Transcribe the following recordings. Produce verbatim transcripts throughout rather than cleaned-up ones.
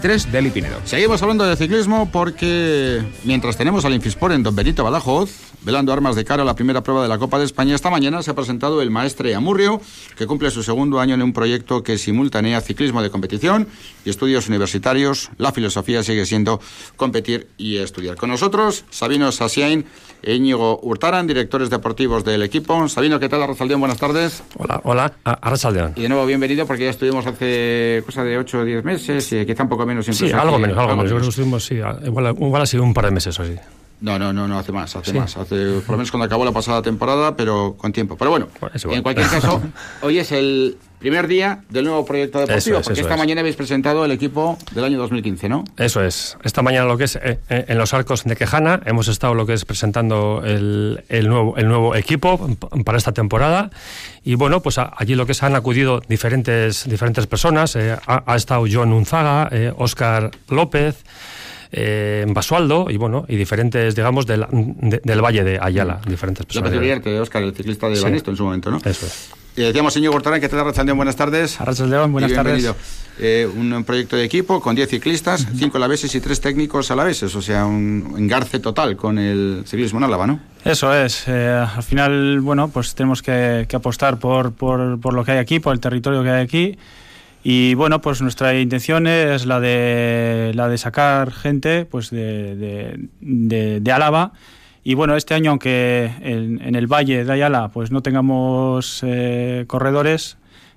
tres del Pinedo. Seguimos hablando de ciclismo porque mientras tenemos al Infisport en Don Benito Badajoz, velando armas de cara a la primera prueba de la Copa de España, esta mañana se ha presentado el Maestre Amurrio, que cumple su segundo año en un proyecto que simultanea ciclismo de competición y estudios universitarios. La filosofía sigue siendo competir y estudiar. Con nosotros, Sabino Sasiain e Íñigo Hurtaran, directores deportivos del equipo. Sabino, ¿qué tal? Arrachaldeón, buenas tardes. Hola, hola, Arrachaldeón. Y de nuevo, bienvenido, porque ya estuvimos hace cosa de ocho o diez meses, y quizá un poco menos. Sí, algo menos, algo, algo menos. Yo creo que estuvimos, sí, igual, igual ha sido un par de meses o así. No, no, no, no, hace más, hace sí. más. Hace, por lo menos cuando acabó la pasada temporada, pero con tiempo. Pero bueno, pues en cualquier caso, hoy es el primer día del nuevo proyecto deportivo, es, porque esta es. mañana habéis presentado el equipo del año dos mil quince, ¿no? Eso es. Esta mañana lo que es eh, eh, en los Arcos de Quejana hemos estado lo que es presentando el, el, nuevo, el nuevo equipo para esta temporada. Y bueno, pues a, allí lo que es han acudido diferentes, diferentes personas. Eh, ha, ha estado John Unzaga, eh, Óscar López, Eh, Basualdo y bueno y diferentes, digamos, del, de, del Valle de Ayala, diferentes personas. La peculiar de Óscar, el ciclista de sí. Banesto en su momento, ¿no? Eso es. Y decíamos, señor Hurtaran, que te da Arrachaldeón, buenas tardes. Arrachaldeón, buenas tardes. Eh, un proyecto de equipo con diez ciclistas, cinco alaveses y tres técnicos alaveses, o sea, un engarce total con el ciclismo en Álava, ¿no? Eso es. Eh, al final, bueno, pues tenemos que, que apostar por, por, por lo que hay aquí, por el territorio que hay aquí. Y bueno, pues nuestra intención es la de la de sacar gente pues de, de, de, de Álava. Y bueno, este año, aunque en, en el Valle de Ayala pues no tengamos eh, corredores,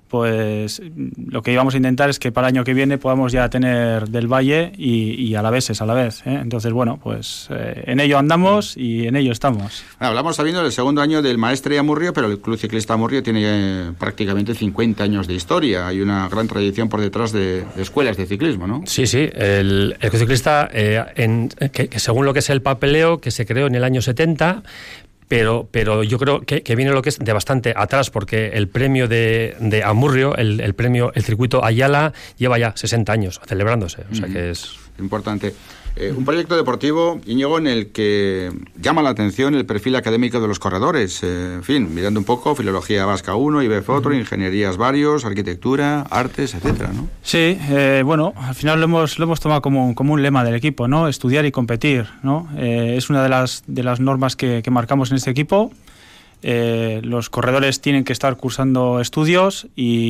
pues lo que íbamos a intentar es que para el año que viene podamos ya tener del Valle y, y alaveses a la vez, ¿eh? Entonces, bueno, pues eh, en ello andamos y en ello estamos. Bueno, hablamos sabiendo del segundo año del Maestre Amurrio, pero el Club Ciclista Amurrio tiene eh, prácticamente cincuenta años de historia. Hay una gran tradición por detrás de, de escuelas de ciclismo, ¿no? Sí, sí. El, el Club Ciclista, eh, en, que, que según lo que es el papeleo, que se creó en el año setenta... Pero, pero yo creo que, que viene lo que es de bastante atrás, porque el premio de, de Amurrio, el, el premio, el circuito Ayala, lleva ya sesenta años celebrándose. O sea, mm-hmm. que es importante. Eh, un proyecto deportivo, Íñigo, en el que llama la atención el perfil académico de los corredores. Eh, en fin, mirando un poco, filología vasca uno, I B F otro, uh-huh. ingenierías varios, arquitectura, artes, etcétera, ¿no? Sí, eh, bueno, al final lo hemos, lo hemos tomado como, como un lema del equipo, ¿no? Estudiar y competir, ¿no? Eh, es una de las, de las normas que, que marcamos en este equipo. Eh, los corredores tienen que estar cursando estudios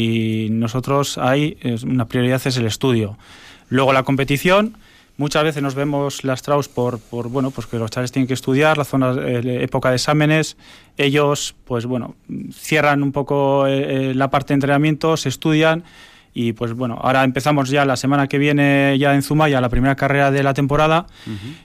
y nosotros ahí es, una prioridad es el estudio. Luego la competición. Muchas veces nos vemos lastrados por, por bueno, pues que los chavales tienen que estudiar, la zona, eh, época de exámenes. Ellos, pues bueno, cierran un poco eh, la parte de entrenamiento, se estudian y pues bueno, ahora empezamos ya la semana que viene ya en Zumaya la primera carrera de la temporada. Uh-huh.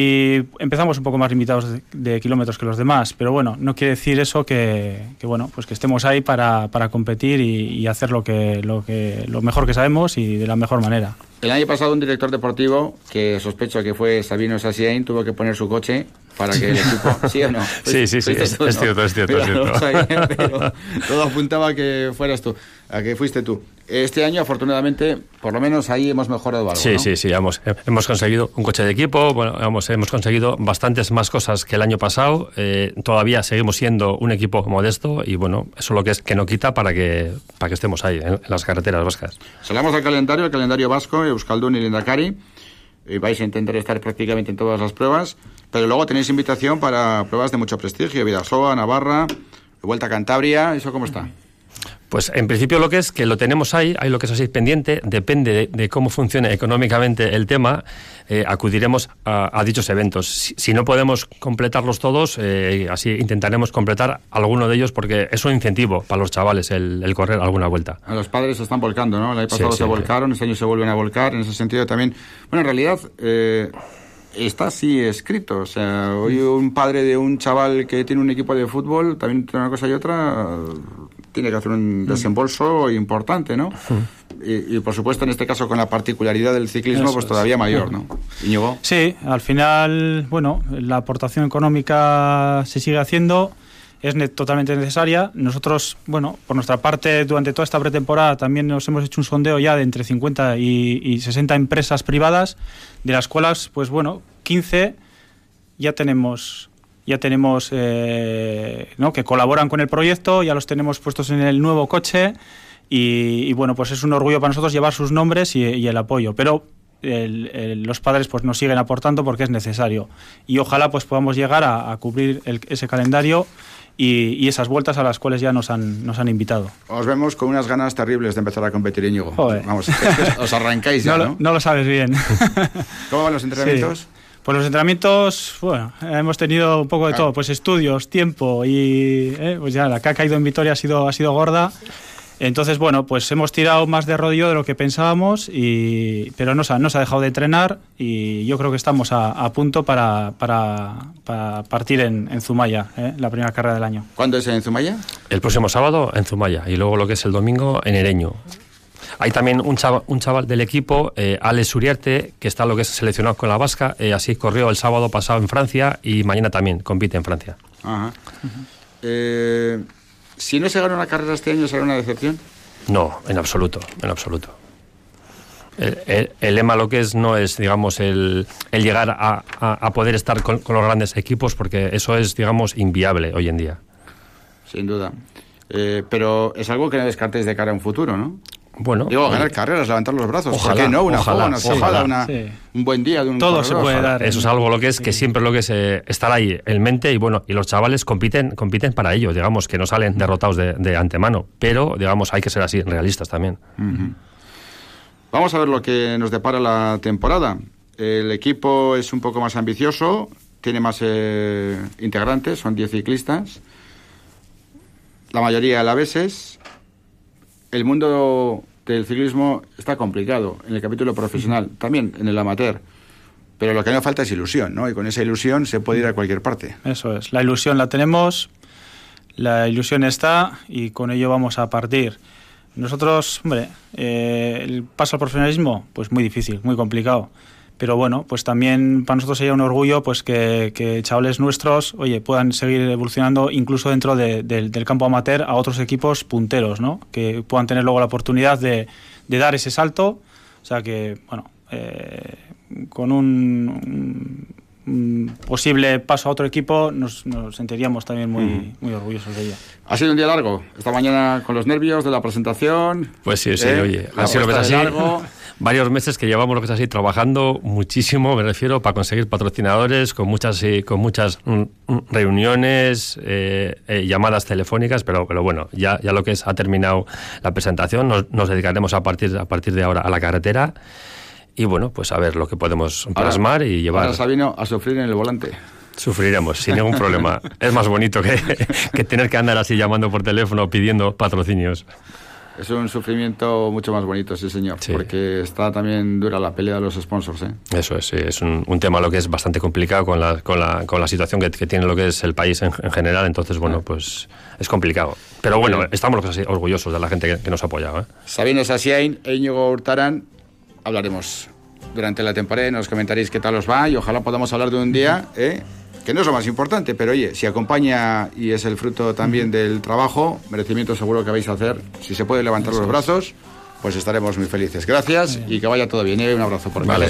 Y empezamos un poco más limitados de, de kilómetros que los demás, pero bueno, no quiere decir eso que, que bueno, pues que estemos ahí para, para competir y, y hacer lo que, lo que lo mejor que sabemos y de la mejor manera. El año pasado un director deportivo, que sospecho que fue Sabino Sasiain, tuvo que poner su coche para que el equipo... ¿Sí o no? Sí, sí, sí, es, tú, es ¿no? cierto, es cierto. Pero, es cierto. No sabía, pero todo apuntaba a que fueras tú, a que fuiste tú. Este año, afortunadamente, por lo menos ahí hemos mejorado algo, Sí, ¿no? sí, sí, hemos, hemos conseguido un coche de equipo, bueno, hemos, hemos conseguido bastantes más cosas que el año pasado, eh, todavía seguimos siendo un equipo modesto y bueno, eso lo que es que no quita para que, para que estemos ahí, en, en las carreteras vascas. Salgamos al calendario, el calendario vasco, Euskaldun y Lehendakari, eh, vais a intentar estar prácticamente en todas las pruebas, pero luego tenéis invitación para pruebas de mucho prestigio, Bidasoa, Navarra, Vuelta a Cantabria, ¿eso cómo está? Pues en principio lo que es que lo tenemos ahí, hay lo que es así pendiente, depende de, de cómo funcione económicamente el tema, eh, acudiremos a, a dichos eventos. Si, si no podemos completarlos todos, eh, así intentaremos completar alguno de ellos porque es un incentivo para los chavales el, el correr alguna vuelta. A los padres se están volcando, ¿no? El año pasado sí, se sí, volcaron, sí. este año se vuelven a volcar, en ese sentido también. Bueno, en realidad... Eh, está así escrito, o sea, hoy un padre de un chaval que tiene un equipo de fútbol, también entre una cosa y otra, tiene que hacer un desembolso importante, ¿no? Y, y por supuesto, en este caso, con la particularidad del ciclismo, Eso pues todavía es. mayor, ¿no? Íñigo. Sí, al final, bueno, la aportación económica se sigue haciendo, es ne- totalmente necesaria. Nosotros, bueno, por nuestra parte, durante toda esta pretemporada también nos hemos hecho un sondeo ya de entre cincuenta y, y sesenta empresas privadas, de las cuales, pues bueno, quince ya tenemos... ya tenemos eh, ¿no? que colaboran con el proyecto, ya los tenemos puestos en el nuevo coche y, y bueno, pues es un orgullo para nosotros llevar sus nombres y, y el apoyo, pero el, el, los padres pues nos siguen aportando porque es necesario. Y ojalá pues podamos llegar a, a cubrir el, ese calendario y, y esas vueltas a las cuales ya nos han, nos han invitado. Os vemos con unas ganas terribles de empezar a competir, Íñigo. Joder. Vamos, es que os arrancáis ya, no, ¿no? Lo, no lo sabes bien. ¿Cómo van los entrenamientos? Sí. Pues los entrenamientos, bueno, hemos tenido un poco de todo, pues estudios, tiempo y eh, pues ya la que ha caído en Vitoria ha sido, ha sido gorda. Entonces, bueno, pues hemos tirado más de rodillo de lo que pensábamos, y, pero no se ha, no se ha dejado de entrenar y yo creo que estamos a, a punto para, para, para partir en, en Zumaya, ¿eh? La primera carrera del año. ¿Cuándo es en Zumaya? El próximo sábado en Zumaya y luego lo que es el domingo en Ereño. Hay también un chaval, un chaval del equipo, eh, Alex Uriarte, que está lo que es seleccionado con la vasca, eh, así corrió el sábado pasado en Francia y mañana también compite en Francia. Ajá. Uh-huh. Eh, si no se gana una carrera este año, ¿será una decepción? No, en absoluto, en absoluto. El, el, el lema lo que es no es, digamos, el, el llegar a, a, a poder estar con, con los grandes equipos, porque eso es, digamos, inviable hoy en día. Sin duda. Eh, pero es algo que no descartéis de cara a un futuro, ¿no? Bueno, digo, ganar oye, carreras, levantar los brazos. Ojalá, ¿por qué no? Una ojalá, una ojalá, ojalá una, sí. un buen día de un todo corredor. se puede dar. Eso es algo lo que es, sí. que siempre lo que es eh, estar ahí en mente, y bueno, y los chavales compiten compiten para ello, digamos, que no salen derrotados de, de antemano, pero, digamos, hay que ser así, realistas también. Uh-huh. Vamos a ver lo que nos depara la temporada. El equipo es un poco más ambicioso, tiene más eh, integrantes, son diez ciclistas, la mayoría alaveses. El mundo del ciclismo está complicado en el capítulo profesional, también en el amateur, pero lo que no falta es ilusión, ¿no? Y con esa ilusión se puede ir a cualquier parte. Eso es, la ilusión la tenemos, la ilusión está y con ello vamos a partir. Nosotros, hombre, eh, el paso al profesionalismo, pues muy difícil, muy complicado. Pero bueno, pues también para nosotros sería un orgullo pues que, que chavales nuestros, oye, puedan seguir evolucionando incluso dentro de, de, del campo amateur a otros equipos punteros, ¿no? Que puedan tener luego la oportunidad de, de dar ese salto. O sea que, bueno, eh, con un, un, un posible paso a otro equipo nos, nos sentiríamos también muy, mm. muy orgullosos de ello. Ha sido un día largo, esta mañana con los nervios de la presentación. Pues sí, sí, ¿eh? oye, ha sido lo que es así. Largo. Varios meses que llevamos lo que es así trabajando muchísimo, me refiero, para conseguir patrocinadores, con muchas eh, con muchas mm, reuniones, eh, eh, llamadas telefónicas, pero pero bueno, ya ya lo que es ha terminado la presentación, nos, nos dedicaremos a partir a partir de ahora a la carretera y bueno, pues a ver lo que podemos plasmar ahora, y llevar. Ahora, Sabino, a sufrir en el volante. Sufriremos, sin ningún problema. Es más bonito que, que tener que andar así llamando por teléfono pidiendo patrocinios. Es un sufrimiento mucho más bonito, sí señor, sí. Porque está también dura la pelea de los sponsors, ¿eh? Eso es, sí, es un, un tema lo que es bastante complicado con la, con la, con la situación que, que tiene lo que es el país en, en general, entonces bueno, pues es complicado. Pero bueno, sí. Estamos así, orgullosos de la gente que, que nos ha apoyado, ¿eh? Sabino Sasiain e Íñigo Hurtaran, hablaremos durante la temporada, nos comentaréis qué tal os va y ojalá podamos hablar de un día, ¿eh? Que no es lo más importante, pero oye, si acompaña y es el fruto también del trabajo, merecimiento seguro que vais a hacer. Si se puede levantar los brazos, pues estaremos muy felices. Gracias y que vaya todo bien. Y un abrazo por mí. Vale,